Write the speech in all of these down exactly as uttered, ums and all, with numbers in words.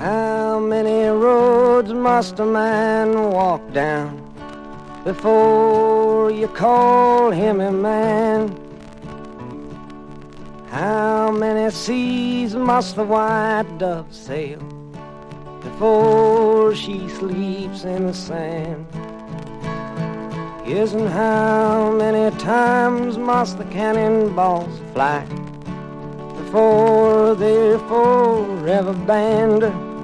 How many roads must a man walk down before you call him a man? How many seas must the white dove sail before she sleeps in the sand? Yes, and how many times must the cannonballs fly before they're forever banned?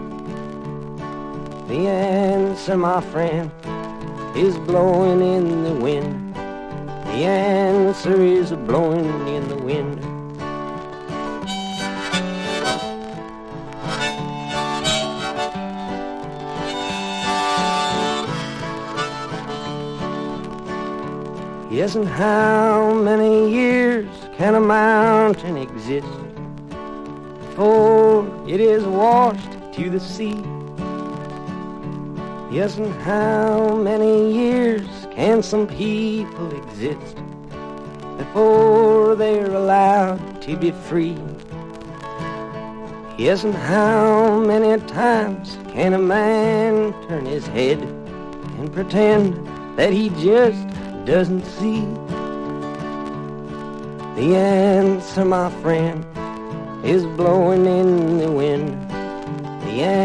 The answer, my friend, is blowing in the wind. The answer is blowing in the wind. Yes, and how many years can a mountain exist before it is washed to the sea? Yes, and how many years can some people exist before they're allowed to be free? Yes, and how many times can a man turn his head and pretend that he just doesn't see? The answer, my friend, is blowing in the wind. The answer